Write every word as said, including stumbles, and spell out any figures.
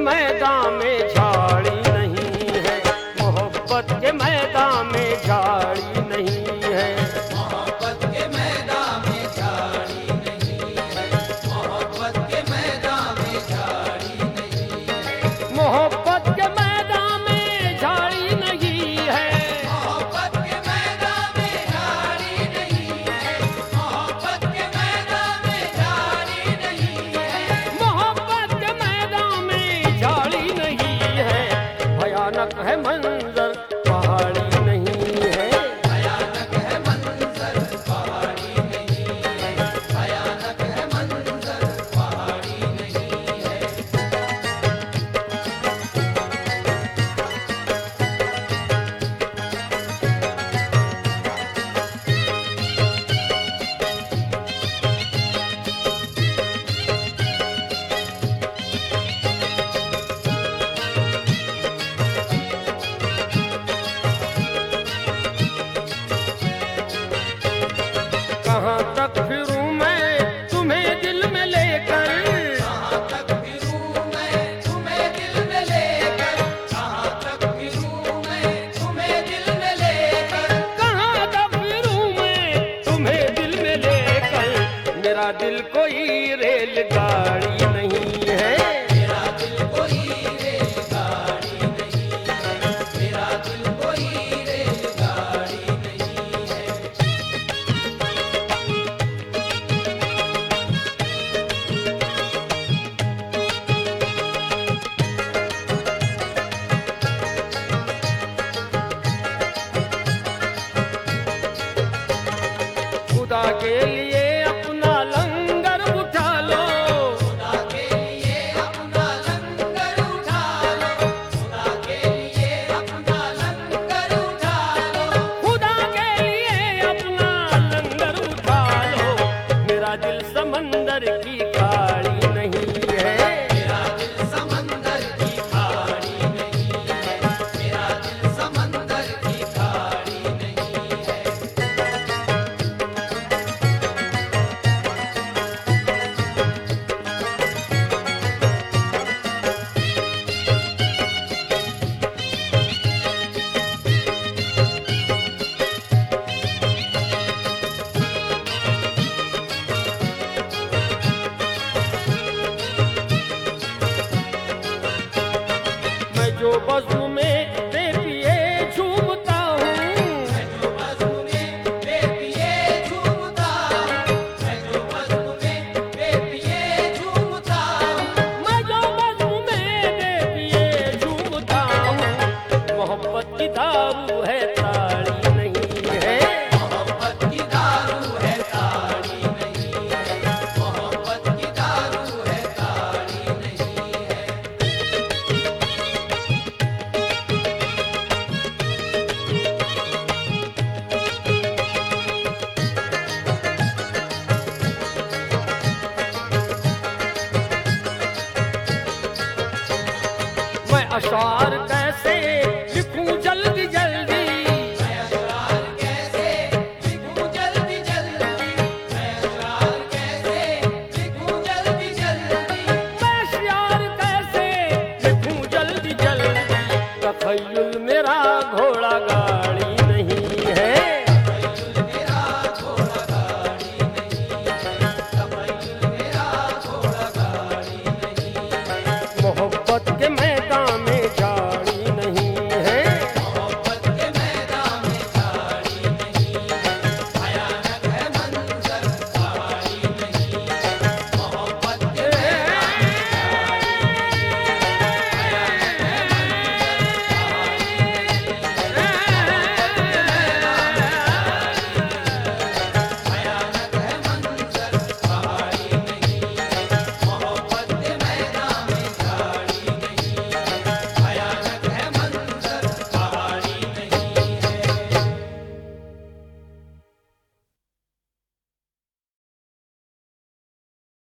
मैदान में झाड़ी नहीं है, मोहब्बत के मैदान में झाड़ी नहीं है। मोहब्बत के मैदान में झाड़ी नहीं है, मोहब्बत के मैदान में झाड़ी नहीं है। मोहब्बत के मैदान में झाड़ी नहीं है, मोहब्बत के मैदान में झाड़ी नहीं है, मोहब्बत के मैदान में झाड़ी नहीं है। मोहब्बत के मैदान में झाड़ी नहीं है। भयानक है मंजर पहाड़ी नहीं है। भयानक है मंजर पहाड़ी नहीं है, भयानक है मंजर पहाड़ी नहीं है। कहाँ तक फिरूं मैं तुम्हें दिल में लेकर, कहाँ तक फिरूं मैं तुम्हें दिल में लेकर, कहाँ तक फिरूं मैं तुम्हें दिल में लेकर। कहाँ तक फिरूं मैं तुम्हें दिल में लेकर। मेरा दिल कोई रेलगाड़ी नहीं है। मेरा दिल कोई रेलगाड़ी नहीं है, मेरा दिल कोई रेलगाड़ी नहीं है। खुदा के लिए अपना लंगर उठा लो, खुदा के लिए अपना लंगर उठा लो, खुदा के लिए अपना लंगर उठा लो। खुदा के लिए अपना लंगर उठा लो। मेरा दिल समंदर की खाड़ी नहीं है। मेरा दिल समंदर की खाड़ी नहीं है, मेरा दिल समंदर की खाड़ी नहीं है। मैं जो बज़्म में बेपिए झूमता हूँ, मैं जो बज़्म में बेपिए झूमता हूँ, मैं जो बज़्म में बेपिए झूमता हूँ। मैं जो बज़्म में बेपिए झूमता हूँ। मोहब्बत की दारू है ताड़ी नहीं है। मोहब्बत की दारू है ताड़ी नहीं है, मोहब्बत की दारू है ताड़ी नहीं है। मैं अशार